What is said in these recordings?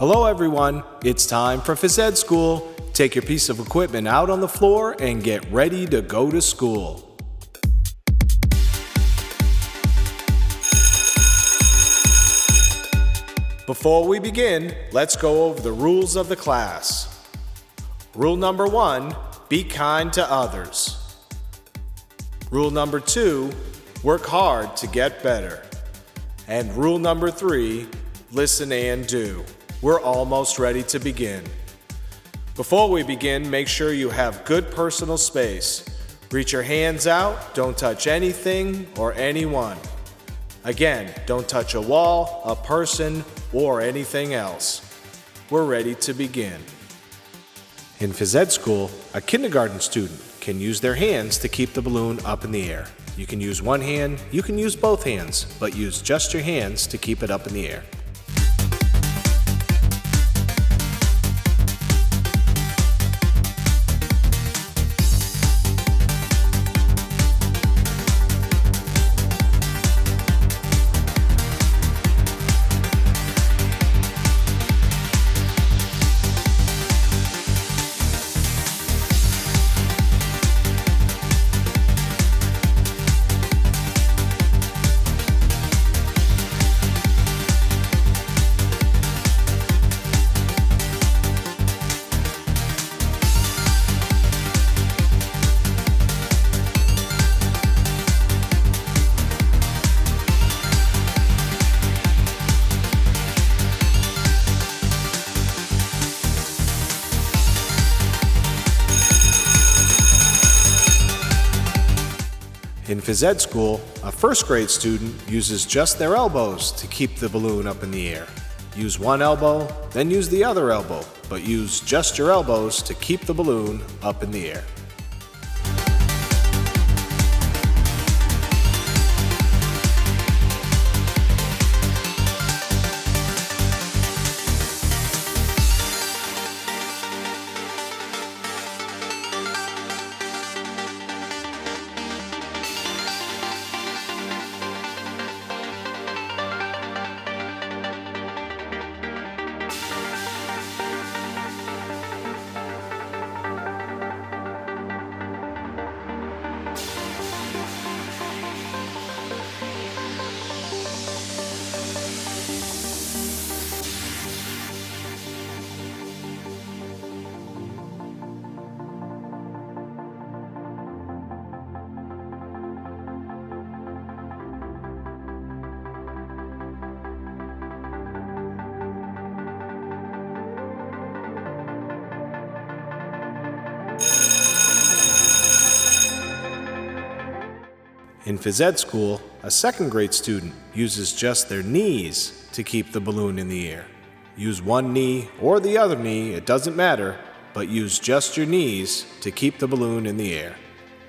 Hello everyone, it's time for Phys Ed School. Take your piece of equipment out on the floor and get ready to go to school. Before we begin, let's go over the rules of the class. Rule number 1, be kind to others. Rule number 2, work hard to get better. And rule number 3, listen and do. We're almost ready to begin. Before we begin, make sure you have good personal space. Reach your hands out, don't touch anything or anyone. Again, don't touch a wall, a person, or anything else. We're ready to begin. In Phys Ed School, a kindergarten student can use their hands to keep the balloon up in the air. You can use one hand, you can use both hands, but use just your hands to keep it up in the air. In Phys Ed School, a first grade student uses just their elbows to keep the balloon up in the air. Use one elbow, then use the other elbow, but use just your elbows to keep the balloon up in the air. In Phys Ed School, a second grade student uses just their knees to keep the balloon in the air. Use one knee or the other knee, it doesn't matter, but use just your knees to keep the balloon in the air.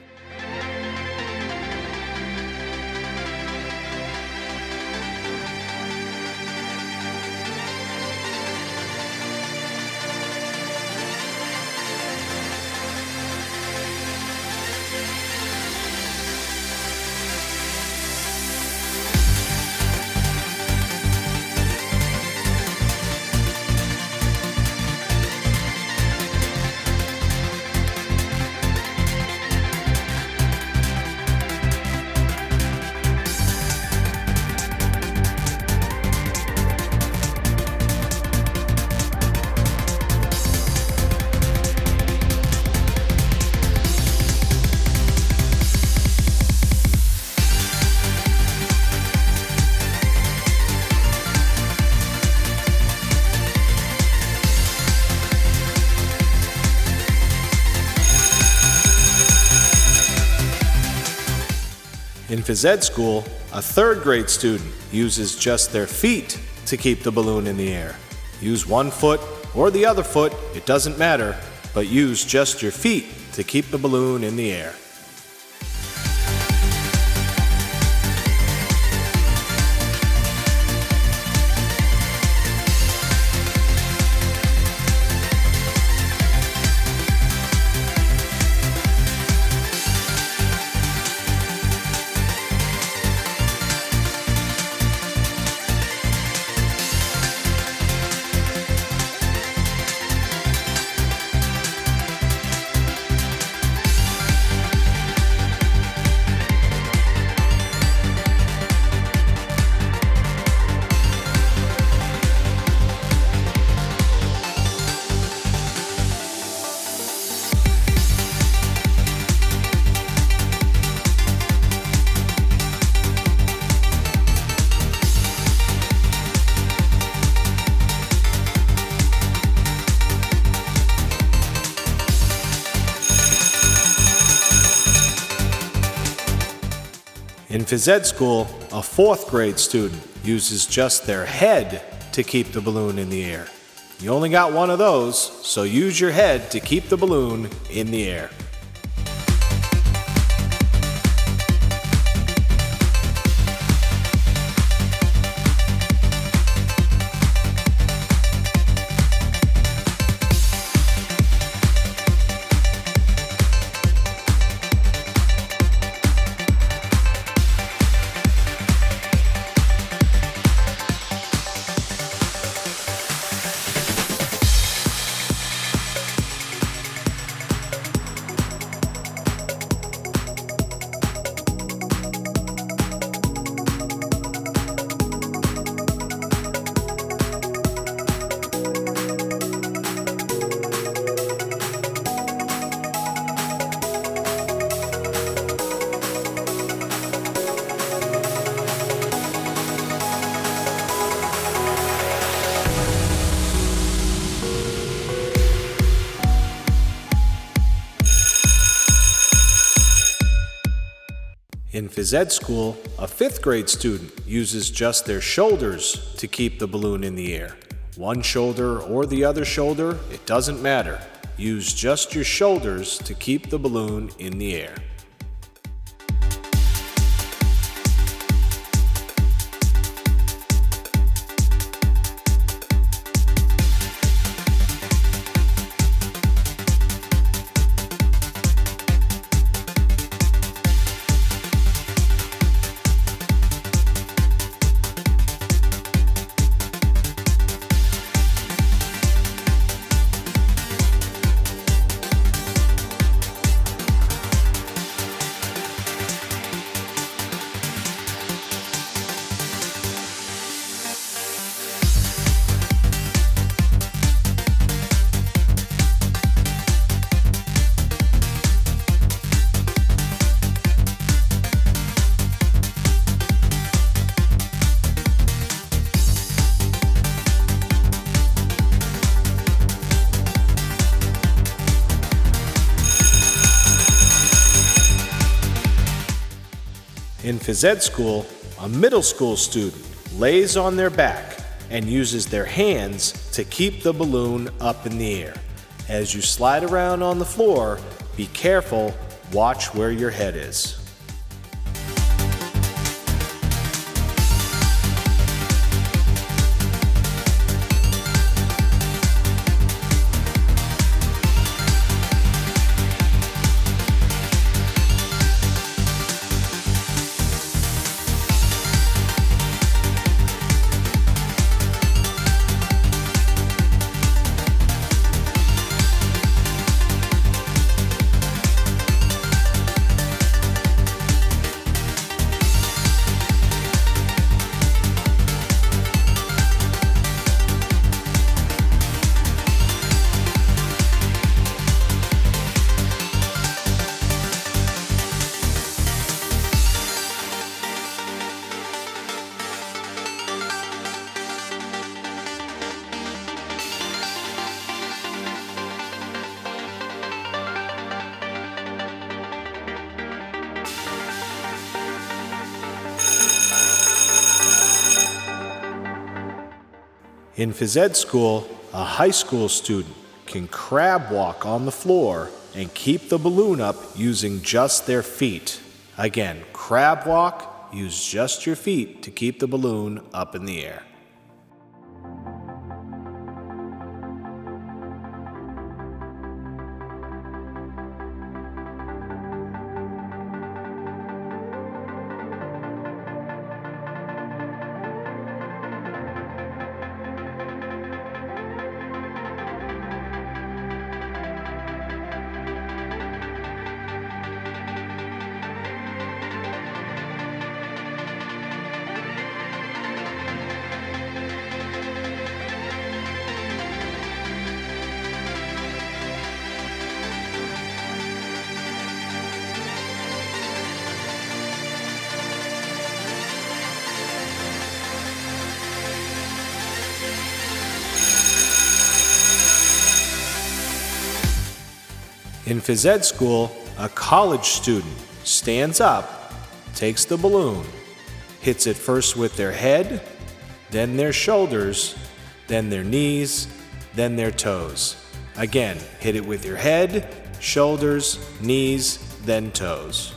In Phys Ed School, a third grade student uses just their feet to keep the balloon in the air. Use one foot or the other foot, it doesn't matter, but use just your feet to keep the balloon in the air. phys ed school, a fourth grade student uses just their head to keep the balloon in the air. You only got one of those, so use your head to keep the balloon in the air. In phys ed school, a fifth grade student uses just their shoulders to keep the balloon in the air. One shoulder or the other shoulder, it doesn't matter. Use just your shoulders to keep the balloon in the air. In phys ed school, a middle school student lays on their back and uses their hands to keep the balloon up in the air. As you slide around on the floor, be careful, watch where your head is. In phys ed school, a high school student can crab walk on the floor and keep the balloon up using just their feet. Again, crab walk, use just your feet to keep the balloon up in the air. In phys ed school, a college student stands up takes the balloon, hits it first with their head, then their shoulders, then their knees, then their toes. Again, hit it with your head, shoulders, knees, then toes.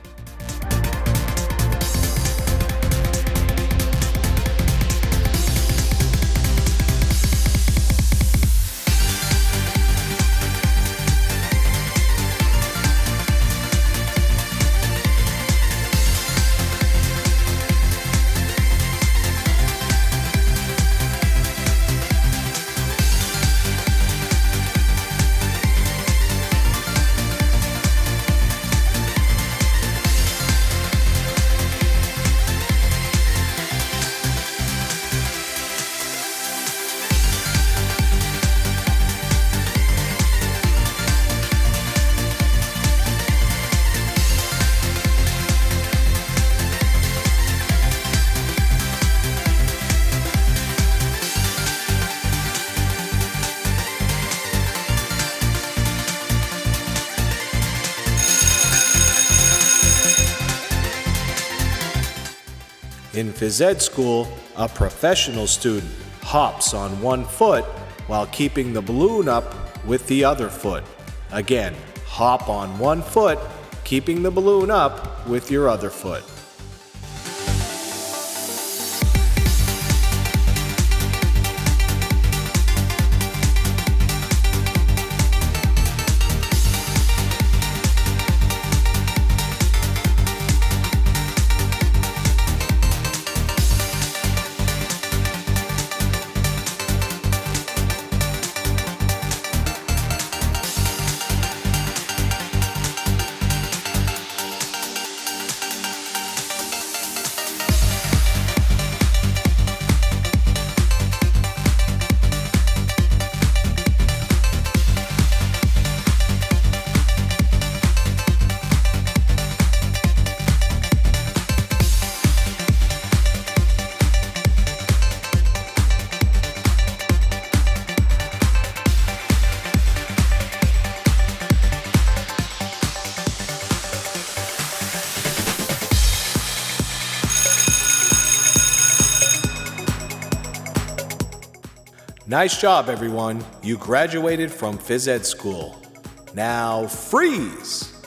In phys ed school, a professional student hops on one foot while keeping the balloon up with the other foot. Again, hop on one foot, keeping the balloon up with your other foot. Nice job, everyone. You graduated from phys ed school. Now freeze!